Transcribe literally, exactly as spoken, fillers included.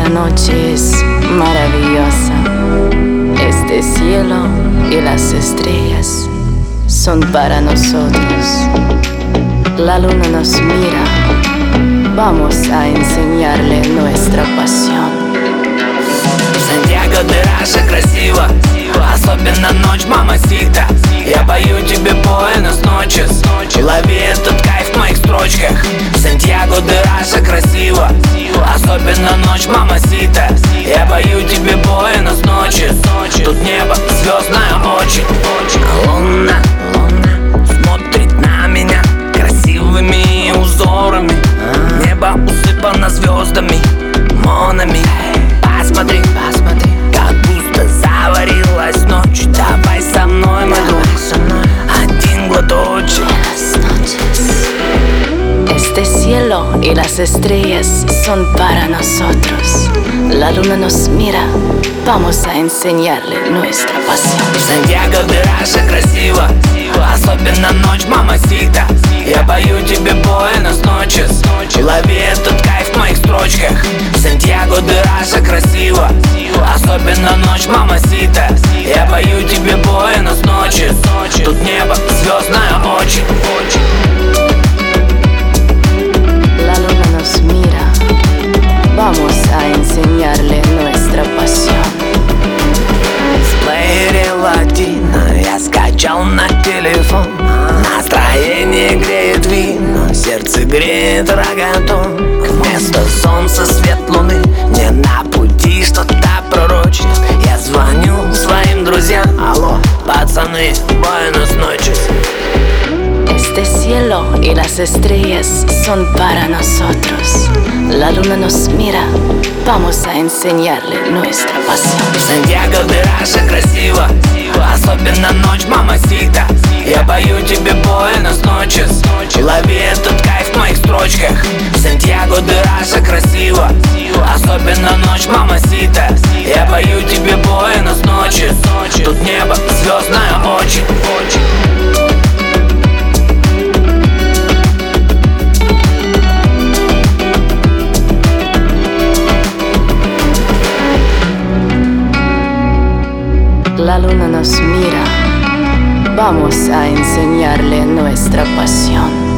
Esta noche es maravillosa. Este cielo y las estrellas son para nosotros. La luna nos mira. Vamos a enseñarle nuestra pasión. Сантьяго де Раша красиво, особенно ночь, мамасита. Я пою тебе Буэнос ночес, лови этот кайф в моих строчках. Сантьяго де Раша красиво, особенно ночь, мамасита. Я пою тебе Буэнос ночес. Тут небо звездное очень. Луна, луна смотрит на меня красивыми узорами. Небо усыпано звездами, монами. Посмотри, посмотри, как будто заварилась ночь. Давай со мной, мой друг, один глоточек. Este cielo y las estrellas son para nosotros. La luna nos mira. Vamos a enseñarle nuestra pasión. Сантьяго де Раша красиво, особенно ночь, мамасита. Я пою тебе Буэнос ночес, лови этот кайф в моих строчках. Сантьяго де Раша красиво, особенно ночь, мамасита. Я пою тебе Буэнос ночес. Тут небо звездное очень. La luna nos mira. Vamos a enseñarle nuestra pasión. В плеере латино я скачал на телефон. Настроение греет вино, сердце греет рогатон. Вместо солнца свет луны, мне на пути что-то пророчит. Я звоню своим друзьям: алло, пацаны, Буэнос ночес. Este cielo y las estrellas son para nosotros. La luna nos mira. Vamos a enseñarle nuestra pasión. Сантьяго де Раша красиво, особенно ночь, мамасита. Я пою тебе Буэнос ночес, лови этот кайф в моих строчках. Сантьяго де Раша красиво, особенно ночь, мамасита. Я пою тебе Буэнос ночес. Тут небо звездное очень. La luna nos mira. Vamos a enseñarle nuestra pasión.